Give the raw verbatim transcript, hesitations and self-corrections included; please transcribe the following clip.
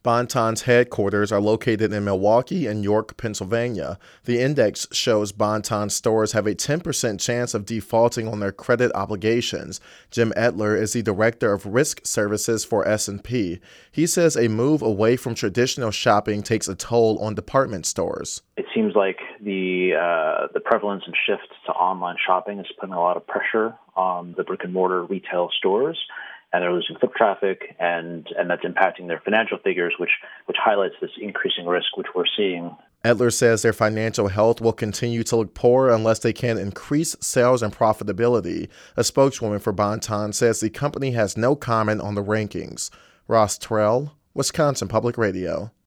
Bon-Ton's headquarters are located in Milwaukee and York, Pennsylvania. The index shows Bon-Ton stores have a ten percent chance of defaulting on their credit obligations. Jim Etler is the director of risk services for S and P. He says a move away from traditional shopping takes a toll on department stores. It seems like the uh, the prevalence and shift to online shopping is putting a lot of pressure on the brick and mortar retail stores. And they're losing foot traffic, and, and that's impacting their financial figures, which which highlights this increasing risk which we're seeing. Etler says their financial health will continue to look poor unless they can increase sales and profitability. A spokeswoman for Bon-Ton says the company has no comment on the rankings. Ross Terrell, Wisconsin Public Radio.